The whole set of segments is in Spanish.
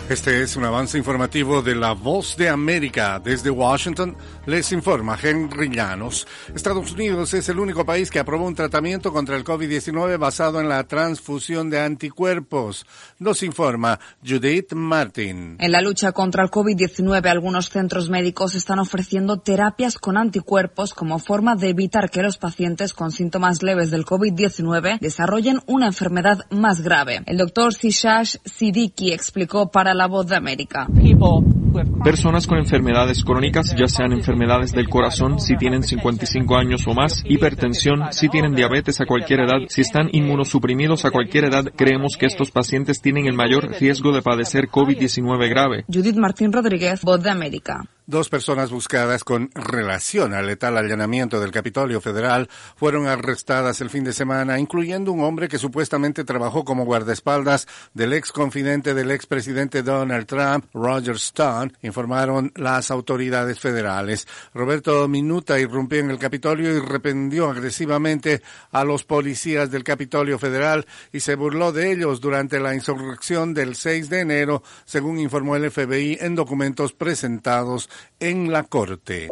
Este es un avance informativo de La Voz de América. Desde Washington les informa Henry Llanos. Estados Unidos es el único país que aprobó un tratamiento contra el COVID-19 basado en la transfusión de anticuerpos. Nos informa Judith Martin. En la lucha contra el COVID-19, algunos centros médicos están ofreciendo terapias con anticuerpos como forma de evitar que los pacientes con síntomas leves del COVID-19 desarrollen una enfermedad más grave. El doctor Sishash Siddiqui explicó para La Voz de América. Personas con enfermedades crónicas, ya sean enfermedades del corazón, si tienen 55 años o más, hipertensión, si tienen diabetes a cualquier edad, si están inmunosuprimidos a cualquier edad, creemos que estos pacientes tienen el mayor riesgo de padecer COVID-19 grave. Judith Martín Rodríguez, Voz de América. 2 personas buscadas con relación al letal allanamiento del Capitolio Federal fueron arrestadas el fin de semana, incluyendo un hombre que supuestamente trabajó como guardaespaldas del ex confidente del expresidente Donald Trump, Roger Stone, informaron las autoridades federales. Roberto Minuta irrumpió en el Capitolio y reprendió agresivamente a los policías del Capitolio Federal y se burló de ellos durante la insurrección del 6 de enero, según informó el FBI en documentos presentados en la corte.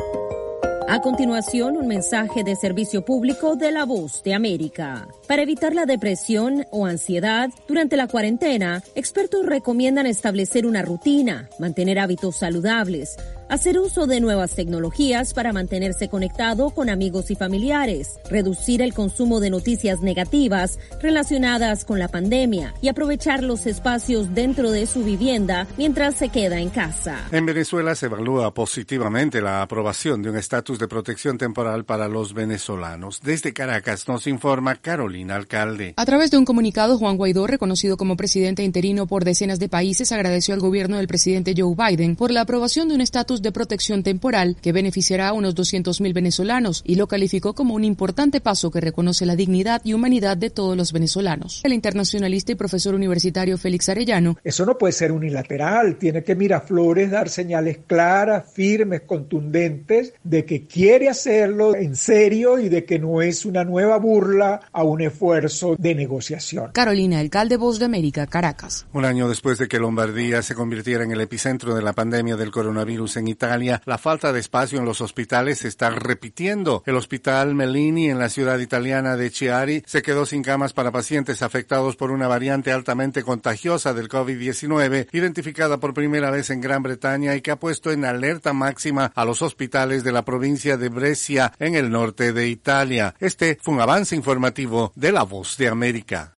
A continuación, un mensaje de servicio público de La Voz de América. Para evitar la depresión o ansiedad durante la cuarentena, expertos recomiendan establecer una rutina, mantener hábitos saludables, hacer uso de nuevas tecnologías para mantenerse conectado con amigos y familiares, reducir el consumo de noticias negativas relacionadas con la pandemia y aprovechar los espacios dentro de su vivienda mientras se queda en casa. En Venezuela se evalúa positivamente la aprobación de un estatus de protección temporal para los venezolanos. Desde Caracas nos informa Carolina Alcalde. A través de un comunicado, Juan Guaidó, reconocido como presidente interino por decenas de países, agradeció al gobierno del presidente Joe Biden por la aprobación de un estatus de protección temporal que beneficiará a unos 200,000 venezolanos y lo calificó como un importante paso que reconoce la dignidad y humanidad de todos los venezolanos. El internacionalista y profesor universitario Félix Arellano: eso no puede ser unilateral, tiene que Miraflores dar señales claras, firmes, contundentes de que quiere hacerlo en serio y de que no es una nueva burla a un esfuerzo de negociación. Carolina Alcalde, Voz de América, Caracas. Un año después de que Lombardía se convirtiera en el epicentro de la pandemia del coronavirus en Italia, la falta de espacio en los hospitales se está repitiendo. El hospital Mellini en la ciudad italiana de Chiari se quedó sin camas para pacientes afectados por una variante altamente contagiosa del COVID-19, identificada por primera vez en Gran Bretaña y que ha puesto en alerta máxima a los hospitales de la provincia de Brescia en el norte de Italia. Este fue un avance informativo de La Voz de América.